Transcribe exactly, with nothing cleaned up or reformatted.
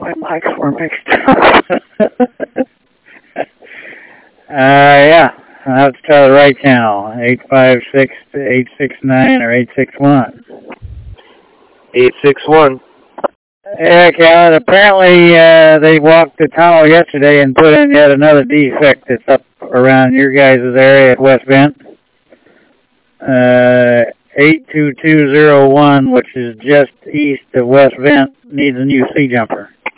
my mics were mixed up. uh, yeah, I'll have to try the right channel. eight five six, eight six nine or eight six one. eight six one. Yeah, Calvin, apparently uh, they walked the tunnel yesterday and put in yet another defect that's up around your guys' area at West Bend. Uh, eight two two zero one, which is just east of West Bend, needs a new C-jumper.